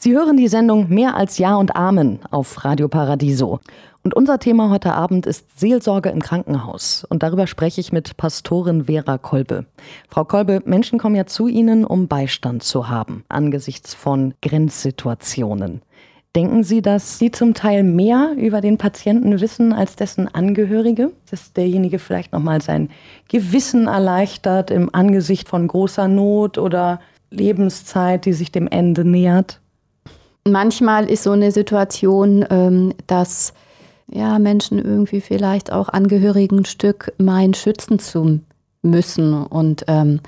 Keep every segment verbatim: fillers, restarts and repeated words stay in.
Sie hören die Sendung Mehr als Ja und Amen auf Radio Paradiso. Und unser Thema heute Abend ist Seelsorge im Krankenhaus. Und darüber spreche ich mit Pastorin Vera Kolbe. Frau Kolbe, Menschen kommen ja zu Ihnen, um Beistand zu haben, angesichts von Grenzsituationen. Denken Sie, dass Sie zum Teil mehr über den Patienten wissen als dessen Angehörige? Dass derjenige vielleicht nochmal sein Gewissen erleichtert im Angesicht von großer Not oder Lebenszeit, die sich dem Ende nähert? Manchmal ist so eine Situation, ähm, dass ja, Menschen irgendwie vielleicht auch Angehörigen ein Stück meinen, schützen zu müssen. Und ähm,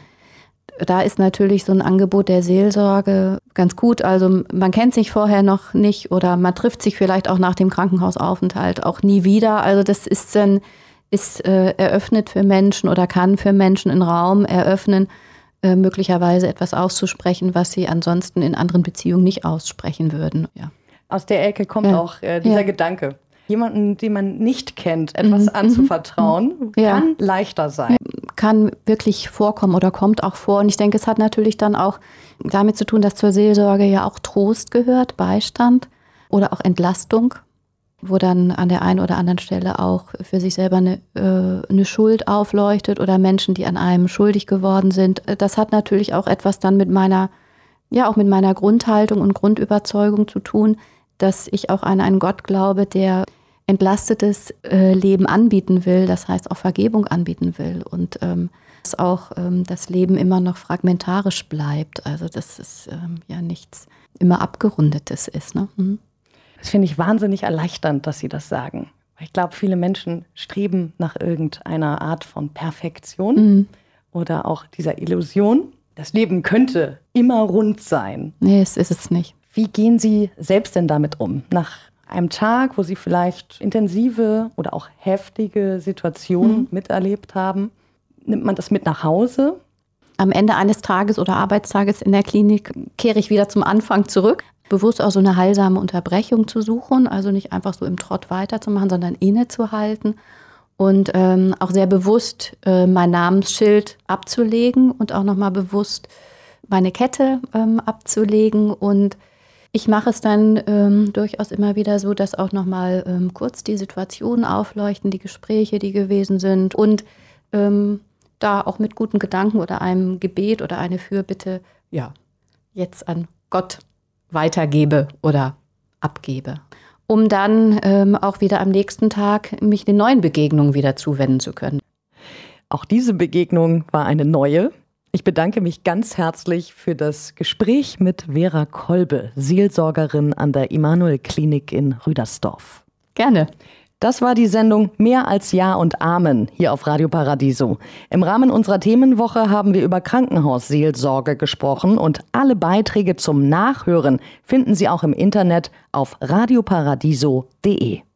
da ist natürlich so ein Angebot der Seelsorge ganz gut. Also man kennt sich vorher noch nicht oder man trifft sich vielleicht auch nach dem Krankenhausaufenthalt auch nie wieder. Also das ist dann ist äh, eröffnet für Menschen oder kann für Menschen einen Raum eröffnen, äh, möglicherweise etwas auszusprechen, was sie ansonsten in anderen Beziehungen nicht aussprechen würden. Ja. Aus der Ecke kommt ja. auch äh, dieser ja. Gedanke. Jemanden, den man nicht kennt, etwas mhm. anzuvertrauen, ja. kann leichter sein. Kann wirklich vorkommen oder kommt auch vor. Und ich denke, es hat natürlich dann auch damit zu tun, dass zur Seelsorge ja auch Trost gehört, Beistand oder auch Entlastung, wo dann an der einen oder anderen Stelle auch für sich selber eine, äh, eine Schuld aufleuchtet oder Menschen, die an einem schuldig geworden sind. Das hat natürlich auch etwas dann mit meiner, ja auch mit meiner Grundhaltung und Grundüberzeugung zu tun, dass ich auch an einen Gott glaube, der entlastetes äh, Leben anbieten will, das heißt auch Vergebung anbieten will und ähm, dass auch ähm, das Leben immer noch fragmentarisch bleibt, also dass es ähm, ja nichts immer Abgerundetes ist. Ne? Mhm. Das finde ich wahnsinnig erleichternd, dass Sie das sagen. Ich glaube, viele Menschen streben nach irgendeiner Art von Perfektion mhm. oder auch dieser Illusion. Das Leben könnte immer rund sein. Nee, es ist es nicht. Wie gehen Sie selbst denn damit um? Nach einem Tag, wo Sie vielleicht intensive oder auch heftige Situationen mhm. miterlebt haben, nimmt man das mit nach Hause? Am Ende eines Tages oder Arbeitstages in der Klinik kehre ich wieder zum Anfang zurück. Bewusst auch so eine heilsame Unterbrechung zu suchen, also nicht einfach so im Trott weiterzumachen, sondern innezuhalten und ähm, auch sehr bewusst äh, mein Namensschild abzulegen und auch nochmal bewusst meine Kette ähm, abzulegen. Und ich mache es dann ähm, durchaus immer wieder so, dass auch nochmal ähm, kurz die Situationen aufleuchten, die Gespräche, die gewesen sind und ähm, da auch mit guten Gedanken oder einem Gebet oder eine Fürbitte, ja, jetzt an Gott weitergebe oder abgebe, um dann ähm, auch wieder am nächsten Tag mich den neuen Begegnungen wieder zuwenden zu können. Auch diese Begegnung war eine neue. Ich bedanke mich ganz herzlich für das Gespräch mit Vera Kolbe, Seelsorgerin an der Immanuel-Klinik in Rüdersdorf. Gerne. Das war die Sendung Mehr als Ja und Amen hier auf Radio Paradiso. Im Rahmen unserer Themenwoche haben wir über Krankenhausseelsorge gesprochen und alle Beiträge zum Nachhören finden Sie auch im Internet auf radioparadiso punkt de.